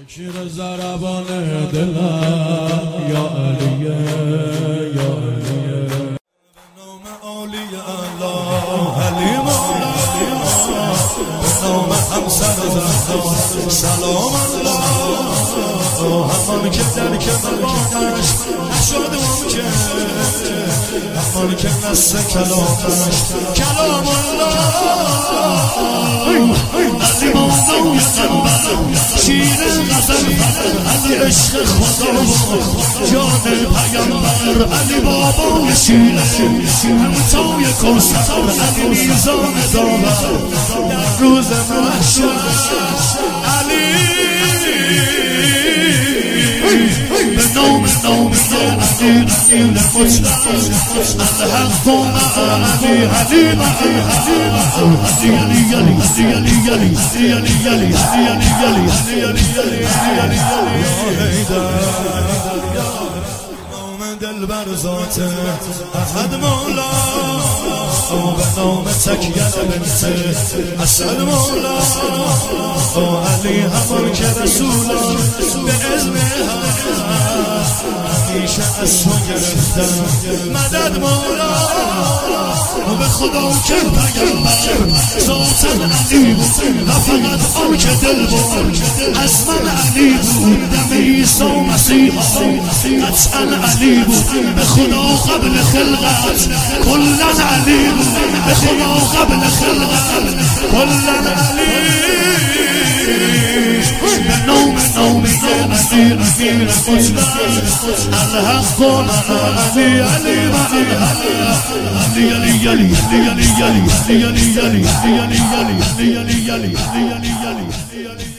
شیر زربان دلم یا علیه یا علیه به نام عالی الله علی مولا به نام همسر زهرا سلام الله همان که در کمالش نشد ممکن همان که نسل کلامش کلام الله علی مولا شیر غزل از عشق خدا جان پیامبر علی بابا شیر همتای کوثر علی میزان داور در روز محشر علی به نام علی رسول مطلق الحق مع علی علی مع علی دل بر ذات احد مولا او به نام تکیه بنت اسد مولا او علی همان که رسولا به اذن همیشه از تو گرفتم مدد مولا و به خدا که پیامبر ذات علی بود و فقط آن که دل بود از من علی بود دم عیسی مسیح قطعا علی بود به خدا قبل خلقت کلا علی بود به خدا قبل خلقت کلا علی به نام علی رسول مطلق الحق مع علی علی مع علی علی علی علی علی علی علی علی علی علی علی علی علی علی علی